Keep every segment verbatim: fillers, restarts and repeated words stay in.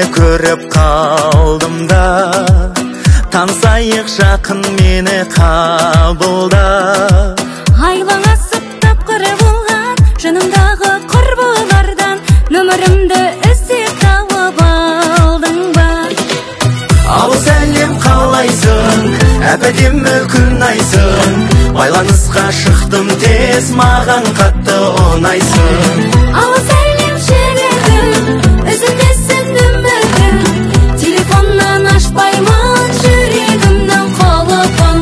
көріп қалдым да, танысайық жақын мені қабылда. Айлаңасып тапқыры болған жанымдағы құрбылардан нөмірімді іздеп тауып алдың ба? Ал сәлем қалайсың, әп-әдемі күн айсың, байланысқа шықтым тез, маған қатты ұнайсың. Ал сәлем жүрегім, үзілмесін үмітім, телефоннан ашпаймын жүрегімнің құлыпын.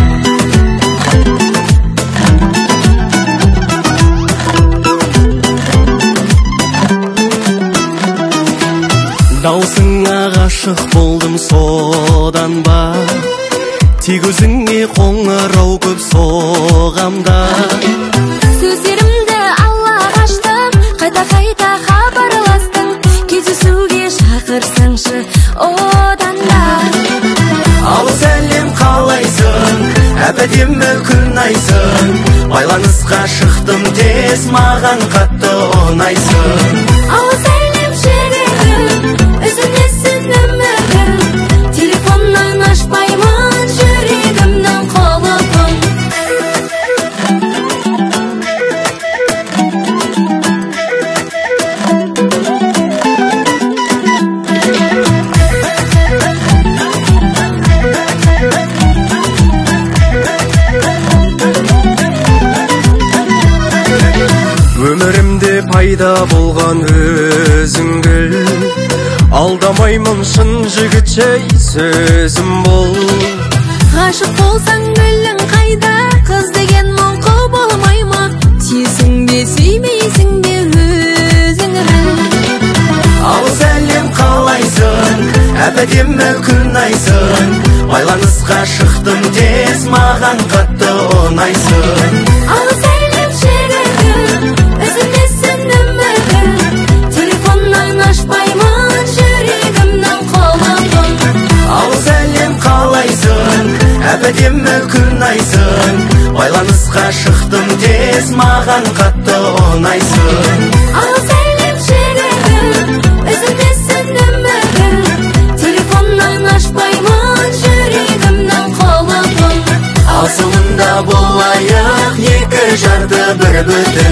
Даусыңа ғашық болдым содан ба, тек өзіңе қоңырау көп соғамда. Сөздерімді аллаға аштым, қайта-қайта хабарластың, кездесуге шақырсаңшы одан да. Ал сәлем қалайсың, әп-әдемі күн айсың, байланысқа шықтым тез, маған қатты ұнайсың. Ал сәлем жүрегім, үзілмесін үмітім, телефоннан ашпаймын жүрегімнің құлыпын. Өмірімде пайда болған өзіңгіл, алдамаймын шын жігітше сөзім бол. Ғашық болсаң гүлің қайда, қыз деген мұңқы болмай ма? Тесің бе, сүймейсің бе өзіңді? Ал сәлем қалайсың, әп-әдемі күн айсың, байланысқа шықтым тез, маған қатты ұнайсың. Ал сәлем жүрегім, үзілмесін үмітім, телефоннан ашпаймын жүрегімнің құлыпын. Ал сәлем қалайсың, әп-әдемі күн айсың, байланысқа шықтым тез, маған қатты ұнайсың. Ал сәлем жүрегім, үзілмесін үмітім, телефоннан ашпаймын жүрегімнің құлыпын. Асылында болайық екі жарты бір бүтін,